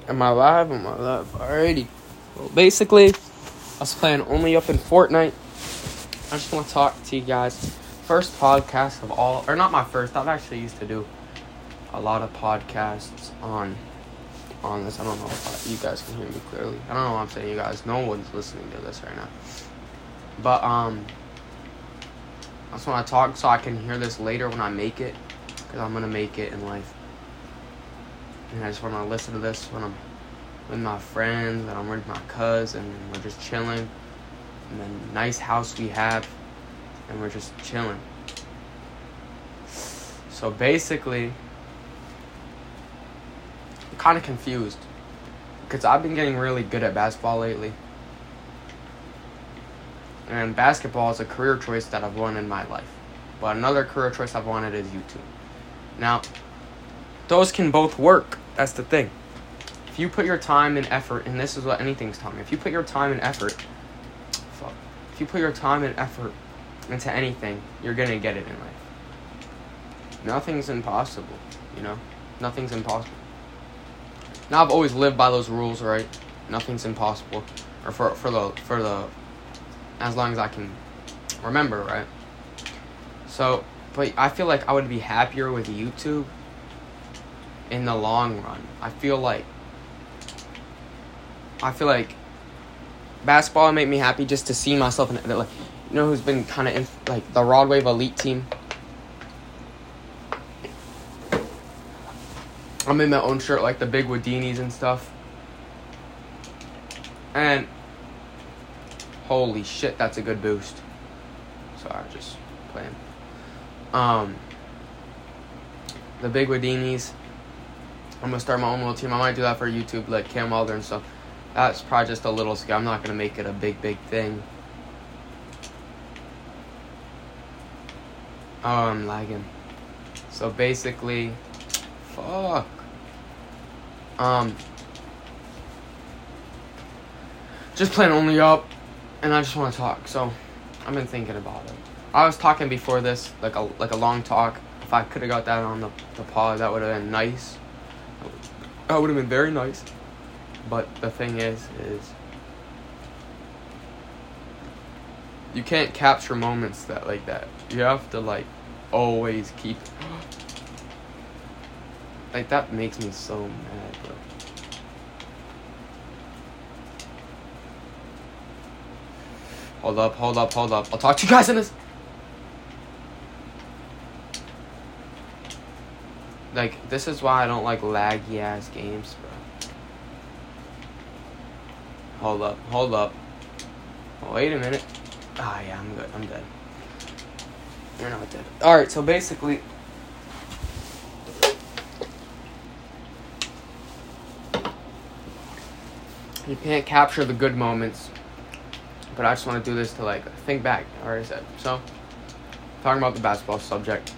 Am I live? Alrighty. Well, basically, I was playing only up in Fortnite. I just want to talk to you guys. First podcast of all, or not my first. I've actually used to do a lot of podcasts on this. I don't know if you guys can hear me clearly. I don't know what I'm saying, you guys. No one's listening to this right now. But I just want to talk so I can hear this later when I make it, because I'm gonna make it in life. And I just want to listen to this when I'm with my friends, and I'm with my cousin, and we're just chilling. And then nice house we have, and we're just chilling. So basically, I'm kind of confused, because I've been getting really good at basketball lately. And basketball is a career choice that I've wanted in my life. But another career choice I've wanted is YouTube. Now, those can both work. That's the thing. If you put your time and effort, and this is what anything's taught me, if you put your time and effort into anything, you're gonna get it in life. Nothing's impossible, you know? Nothing's impossible. Now, I've always lived by those rules, right? Nothing's impossible. Or for the as long as I can remember, right? So, but I feel like I would be happier with YouTube in the long run. I feel like basketball would make me happy just to see myself in it. Like, you know who's been kind of in, like, the Rod Wave Elite team? I'm in my own shirt, like the big Wadinis and stuff. And holy shit, that's a good boost. Sorry, just playing. The big Wadinis. I'm gonna start my own little team. I might do that for YouTube, like Cam Wilder and stuff. That's probably just a little scale. I'm not gonna make it a big thing. Oh, I'm lagging. So basically, fuck. Just playing only up, and I just want to talk. So I've been thinking about it. I was talking before this, like a long talk. If I could have got that on the pod, that would have been nice. That would have been very nice. But the thing is you can't capture moments like that. You have to, like, always keep like, that makes me so mad, bro. Hold up. I'll talk to you guys in this. Like, this is why I don't like laggy ass games, bro. Hold up. Wait a minute. Ah, yeah, I'm good. I'm dead. You're not dead. Alright, so basically, you can't capture the good moments. But I just want to do this to, like, think back. I already said. So, talking about the basketball subject.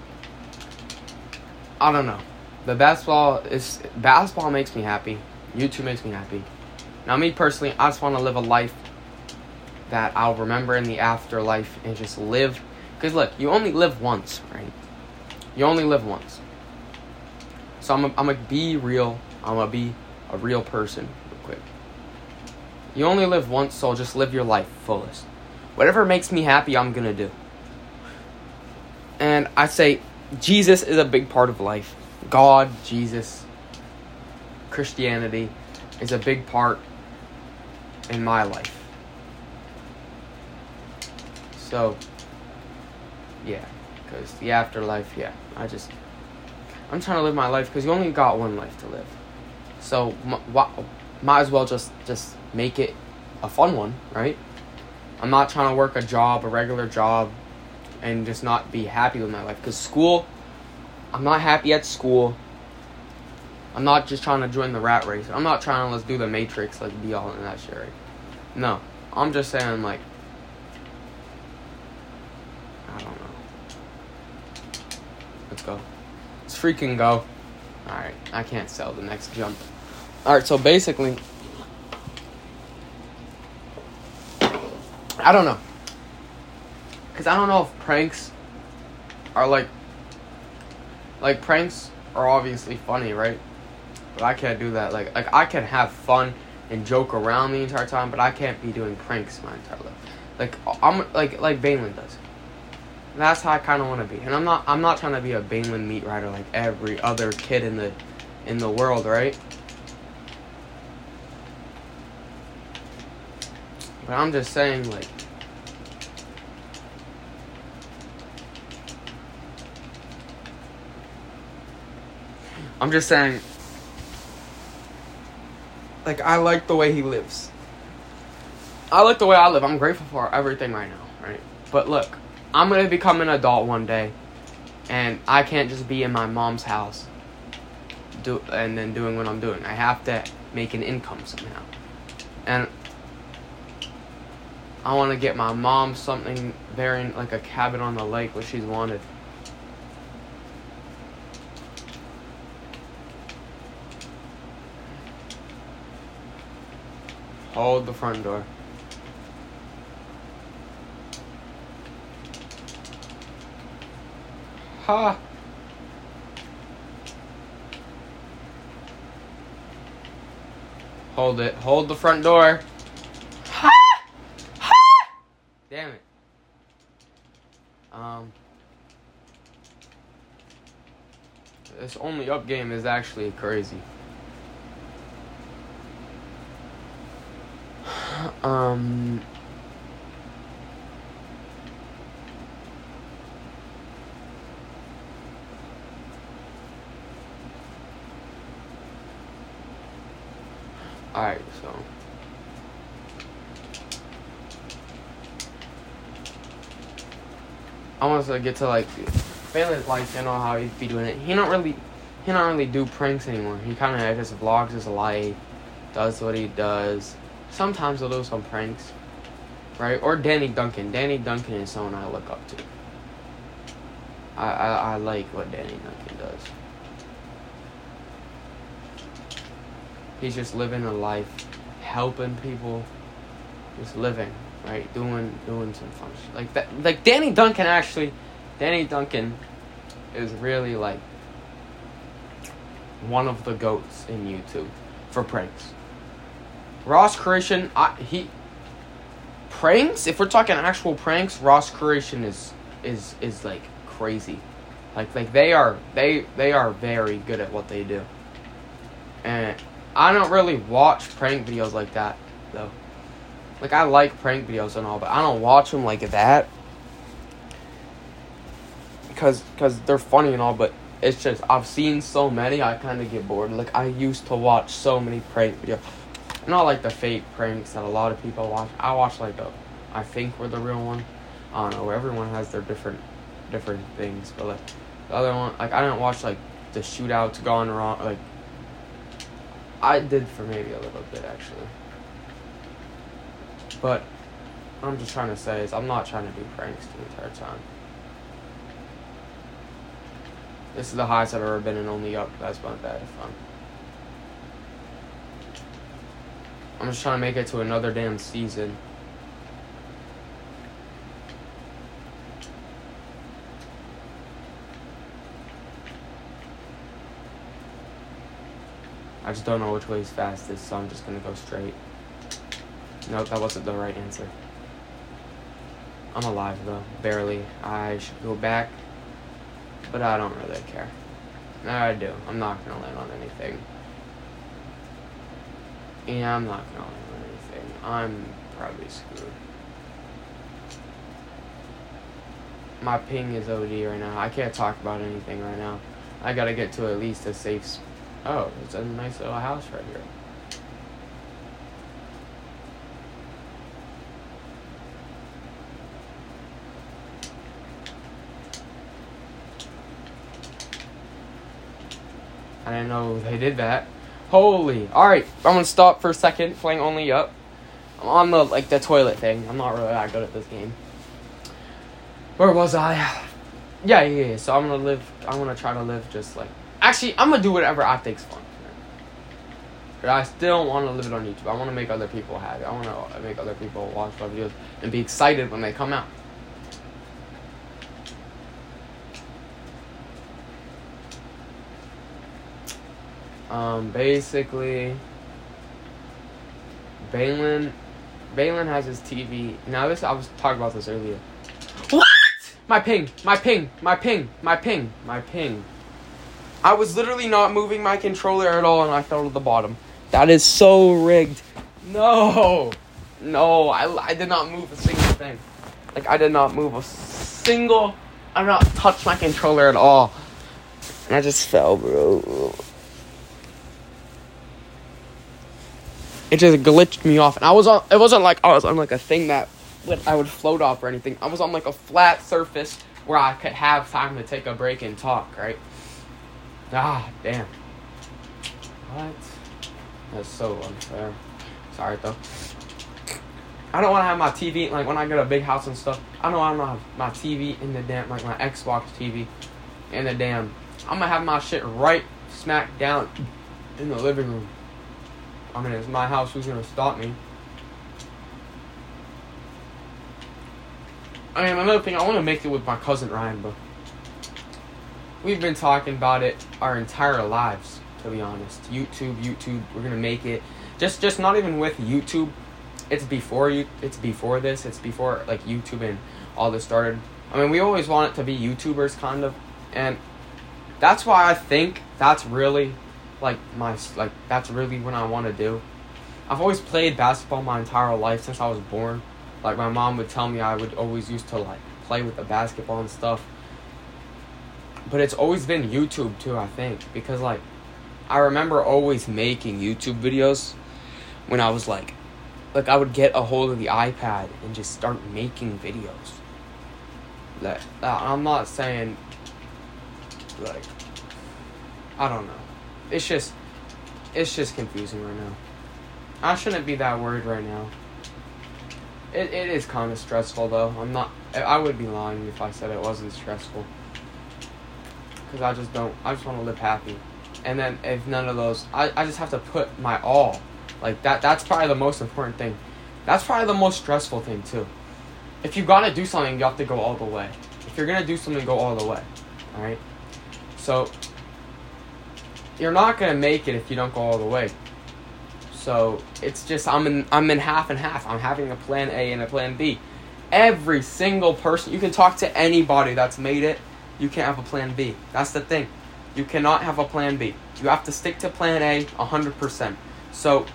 I don't know. Basketball makes me happy. YouTube makes me happy. Now, me personally, I just want to live a life that I'll remember in the afterlife and just live. Because, look, you only live once, right? You only live once. So, I'm going to be real. I'm going to be a real person real quick. You only live once, so just live your life fullest. Whatever makes me happy, I'm going to do. And I say Jesus is a big part of life. God, Jesus, Christianity is a big part in my life. So, yeah, because the afterlife, yeah, I'm trying to live my life because you only got one life to live. So, might as well just make it a fun one, right? I'm not trying to work a regular job, and just not be happy with my life. Because school, I'm not happy at school. I'm not just trying to join the rat race. I'm not trying to, let's do the Matrix, like, be all in that shit, right? No. I'm just saying, like, I don't know. Let's go. Let's freaking go. Alright, I can't sell the next jump. Alright, so basically, I don't know. Because I don't know if pranks are, like, pranks are obviously funny, right? But I can't do that. Like I can have fun and joke around the entire time, but I can't be doing pranks my entire life. Like I'm like Baneland does. That's how I kind of want to be. And I'm not trying to be a Baneland meat rider like every other kid in the world, right? But I'm just saying, like, like, I like the way he lives. I like the way I live. I'm grateful for everything right now, right? But look, I'm going to become an adult one day, and I can't just be in my mom's house and then doing what I'm doing. I have to make an income somehow. And I want to get my mom something very, like a cabin on the lake, what she's wanted. Hold the front door. Ha! Hold it. Hold the front door. Ha! Ha! Damn it. This only up game is actually crazy. Alright, so I want to get to like Baneland's like, you know how he'd be doing it. He don't really do pranks anymore. He kind of just vlogs his life, does what he does. Sometimes he'll do some pranks, right? Or Danny Duncan. Danny Duncan is someone I look up to. I like what Danny Duncan does. He's just living a life, helping people, just living, right? Doing some fun shit. Like that. Like Danny Duncan is really like one of the GOATs in YouTube for pranks. Ross Creation, pranks. If we're talking actual pranks, Ross Creation is like crazy. Like they are very good at what they do. And I don't really watch prank videos like that though. Like I like prank videos and all, but I don't watch them like that because they're funny and all. But it's just I've seen so many, I kind of get bored. Like I used to watch so many prank videos. Not like the fake pranks that a lot of people watch. I watch like I think we're the real one. I don't know. Everyone has their different things, but like the other one, like I didn't watch like the shootouts gone wrong. Like I did for maybe a little bit actually, but what I'm just trying to say is I'm not trying to do pranks the entire time. This is the highest I've ever been in only up. That's not bad fun. I'm just trying to make it to another damn season. I just don't know which way is fastest, so I'm just gonna go straight. Nope, that wasn't the right answer. I'm alive though, barely. I should go back, but I don't really care. No, I do. I'm not gonna land on anything. Yeah, I'm not gonna land on anything. I'm probably screwed. My ping is OD right now. I can't talk about anything right now. I gotta get to at least a safe. Oh, it's a nice little house right here. I didn't know they did that. Holy. Alright, I'm gonna stop for a second playing only up. I'm on the toilet thing. I'm not really that good at this game. Where was I? Yeah. So I'm gonna try to live just like... Actually, I'm gonna do whatever I think's fun. But I still want to live it on YouTube. I want to make other people happy. I want to make other people watch my videos and be excited when they come out. Basically, Balin has his TV. Now I was talking about this earlier. What? My ping. I was literally not moving my controller at all, and I fell to the bottom. That is so rigged. No, I did not move a single thing. Like, I did not move a single. I did not touch my controller at all. And I just fell, bro. It just glitched me off. And it wasn't like I was on like a thing that I would float off or anything. I was on like a flat surface where I could have time to take a break and talk, right? Ah, damn. What? That's so unfair. Sorry, though. I don't want to have my TV, like, when I get a big house and stuff, I don't want to have my TV in the damn, like, my Xbox TV in the damn. I'm going to have my shit right smack down in the living room. I mean, it's my house. Who's going to stop me? I mean, another thing, I want to make it with my cousin Ryan, but we've been talking about it our entire lives, to be honest. YouTube, we're going to make it. Just not even with YouTube. It's before this. It's before, like, YouTube and all this started. I mean, we always want it to be YouTubers, kind of. And that's why I think that's really, that's really what I want to do. I've always played basketball my entire life since I was born. Like, my mom would tell me I would always used to, like, play with the basketball and stuff. But it's always been YouTube, too, I think. Because, like, I remember always making YouTube videos when I was, like, I would get a hold of the iPad and just start making videos. I'm not saying, like, I don't know. It's just confusing right now. I shouldn't be that worried right now. It is kind of stressful, though. I would be lying if I said it wasn't stressful. Because I just want to live happy. And then if none of those, I just have to put my all. Like, that's probably the most important thing. That's probably the most stressful thing, too. If you gotta do something, you have to go all the way. If you're gonna do something, go all the way. Alright? So, you're not gonna make it if you don't go all the way. So, it's just, I'm in half and half. I'm having a plan A and a plan B. Every single person, you can talk to anybody that's made it, you can't have a plan B. That's the thing. You cannot have a plan B. You have to stick to plan A 100%. So,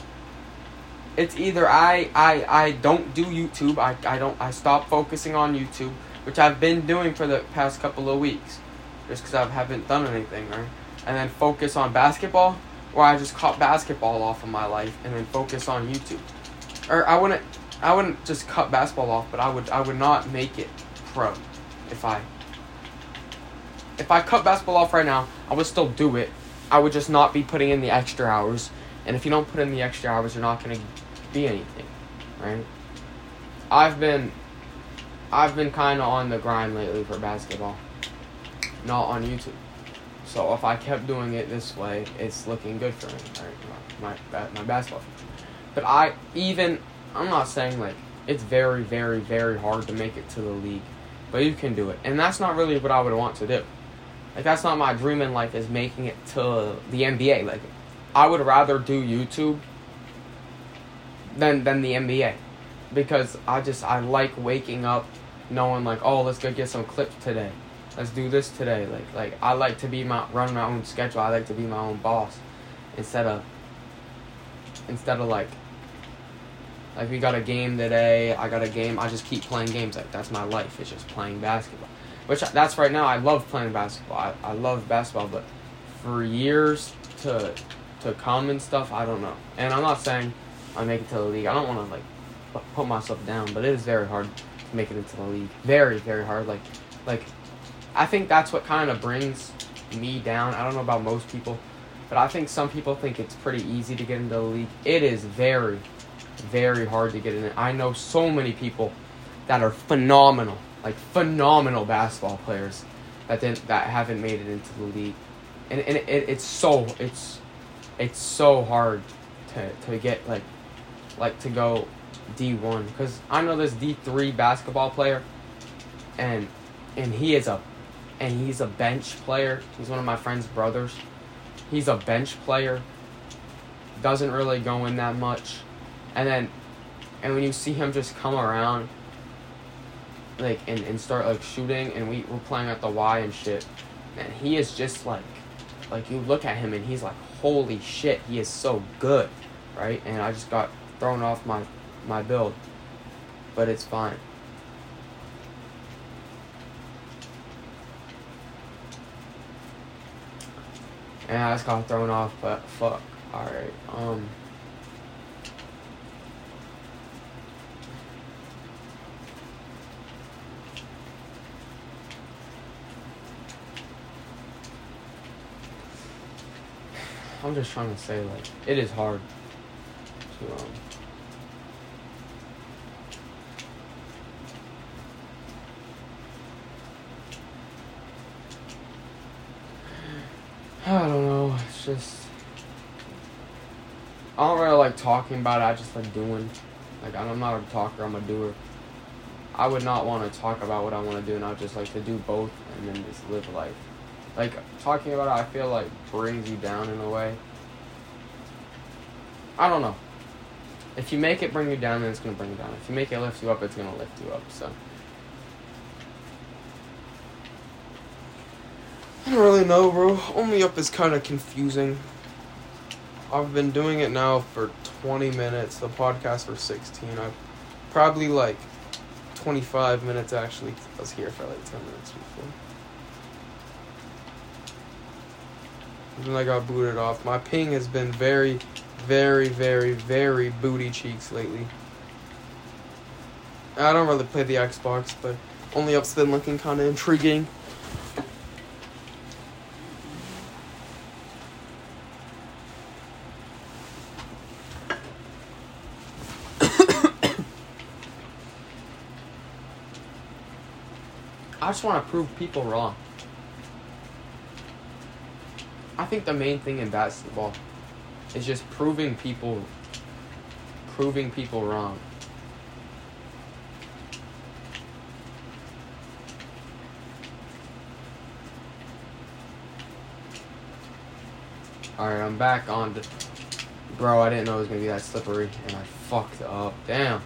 it's either I don't do YouTube, I stop focusing on YouTube, which I've been doing for the past couple of weeks, just because I haven't done anything, right? And then focus on basketball, or I just cut basketball off of my life and then focus on YouTube. Or I wouldn't just cut basketball off, but I would not make it pro. If I cut basketball off right now, I would still do it. I would just not be putting in the extra hours. And if you don't put in the extra hours, you're not going to be anything, right? I've been kind of on the grind lately for basketball, not on YouTube. So if I kept doing it this way, it's looking good for me, right? My basketball future. But I'm not saying, like, it's very, very, very hard to make it to the league, but you can do it. And that's not really what I would want to do. Like, that's not my dream in life, is making it to the NBA. Like, I would rather do YouTube than the NBA, because I like waking up knowing, like, oh, let's go get some clips today. Let's do this today. Like I like to run my own schedule. I like to be my own boss, instead of like we got a game today. I got a game. I just keep playing games. Like, that's my life. It's just playing basketball. Which, that's right now. I love playing basketball. I love basketball, but for years to come and stuff, I don't know. And I'm not saying I make it to the league. I don't want to, like, put myself down, but it is very hard to make it into the league. Very, very hard. Like I think that's what kind of brings me down. I don't know about most people, but I think some people think it's pretty easy to get into the league. It is very, very hard to get in it. I know so many people that are phenomenal basketball players that haven't made it into the league, and it's so hard to get like to go D1, because I know this D3 basketball player, and he's a bench player. He's one of my friend's brothers, he's a bench player. Doesn't really go in that much. And when you see him just come around, like, and start, like, shooting, and we're playing at the Y and shit, and he is just, like, you look at him, and he's like, holy shit, he is so good, right? And I just got thrown off my build. But it's fine. And I just got thrown off, but fuck. Alright, I'm just trying to say, like, it is hard to, I don't know, it's just, I don't really like talking about it, I just like doing. Like, I'm not a talker, I'm a doer. I would not want to talk about what I want to do, and I would just like to do both and then just live life. Like, talking about it, I feel like brings you down in a way. I don't know. If you make it bring you down, then it's going to bring you down. If you make it lift you up, it's going to lift you up, so. I don't really know, bro. Only Up is kind of confusing. I've been doing it now for 20 minutes. The podcast for 16. I've probably, like, 25 minutes, actually. I was here for, like, 10 minutes before. And then I got booted off. My ping has been very, very, very, very booty cheeks lately. I don't really play the Xbox, but Only Up's been looking kind of intriguing. I just want to prove people wrong. I think the main thing in basketball is just proving people wrong. Alright, I'm back on to... Bro, I didn't know it was going to be that slippery, and I fucked up. Damn.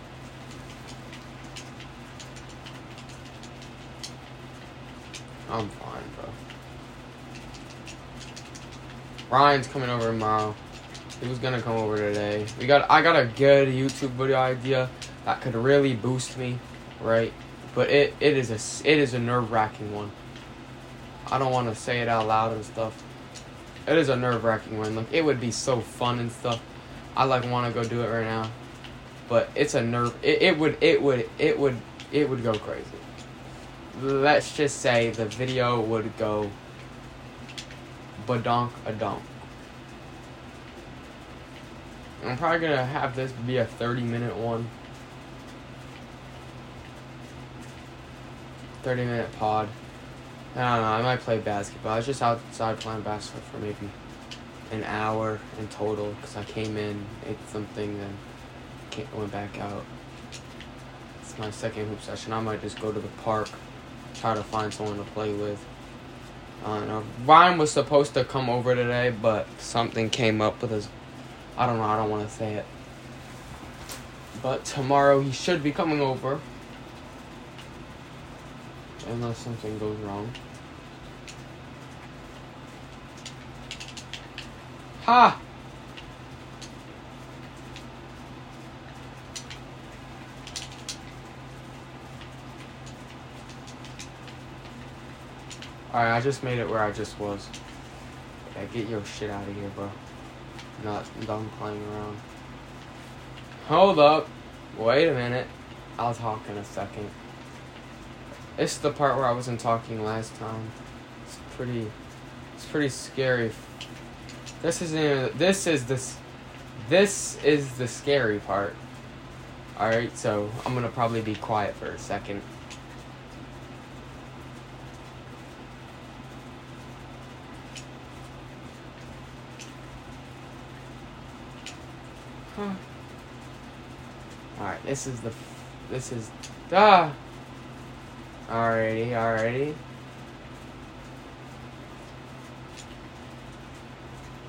I'm fine, bro. Ryan's coming over tomorrow. He was gonna come over today. I got a good YouTube video idea that could really boost me, right? But it is a nerve-wracking one. I don't want to say it out loud and stuff. It is a nerve-wracking one. Like, it would be so fun and stuff. I like want to go do it right now, but it's a nerve. It would go crazy. Let's just say the video would go badonk-a-donk. I'm probably going to have this be a 30-minute one. 30-minute pod. I don't know, I might play basketball. I was just outside playing basketball for maybe an hour in total, because I came in, ate something, then went back out. It's my second hoop session. I might just go to the park, try to find someone to play with. I don't know. Ryan was supposed to come over today, but something came up with his... I don't know, I don't want to say it. But tomorrow he should be coming over. Unless something goes wrong. Ha! Alright, I just made it where I just was. Yeah, get your shit out of here, bro. Not done playing around. Hold up. Wait a minute. I'll talk in a second. This is the part where I wasn't talking last time. It's pretty scary. This is the scary part. Alright, so I'm gonna probably be quiet for a second. Huh. Alright, this is Alrighty.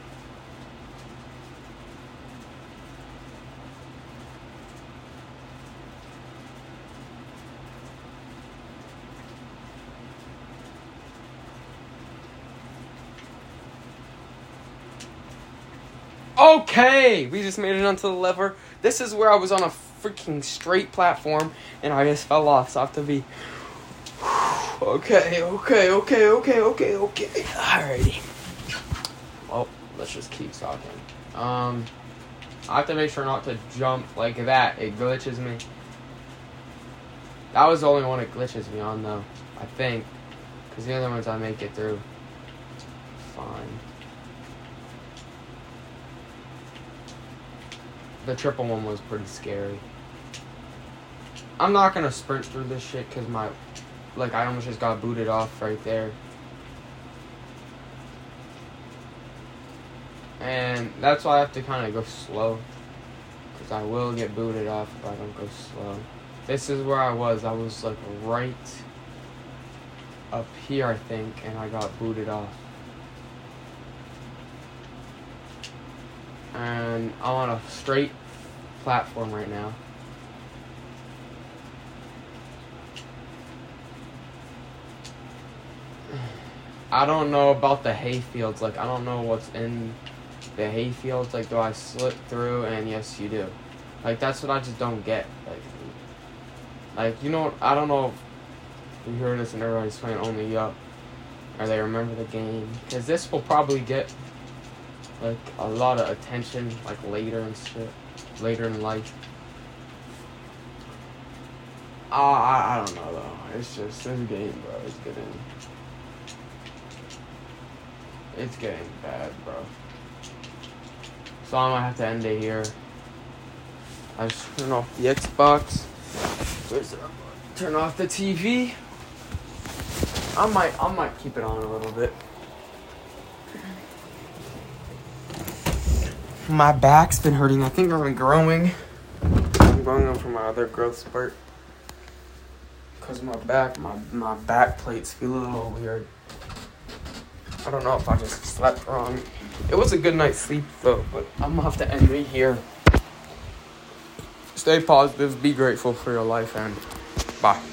Okay, we just made it onto the lever. This is where I was on a freaking straight platform, and I just fell off, so I have to be... Okay. Alrighty. Well, let's just keep talking. I have to make sure not to jump like that. It glitches me. That was the only one it glitches me on, though. I think. Because the other ones I make it through. Fine. The triple one was pretty scary. I'm not gonna sprint through this shit because I almost just got booted off right there. And that's why I have to kind of go slow. Because I will get booted off if I don't go slow. This is where I was. I was like right up here, I think, and I got booted off. And I'm on a straight platform right now. I don't know about the hayfields. Like, I don't know what's in the hayfields. Like, do I slip through? And yes, you do. Like, that's what I just don't get. Like, you know, I don't know if you hear this and everybody's playing Only Up, or they remember the game. Because this will probably get, like, a lot of attention, like, later and shit. Later in life. I don't know, though. It's just, this game, bro, it's getting bad, bro. So I'm gonna have to end it here. I just turn off the Xbox. Turn off the TV. I might keep it on a little bit. My back's been hurting. I think I'm growing. I'm going on for my other growth spurt. Because my back plates feel a little weird. I don't know if I just slept wrong. It was a good night's sleep, though, but I'm going to have to end it here. Stay positive, be grateful for your life, and bye.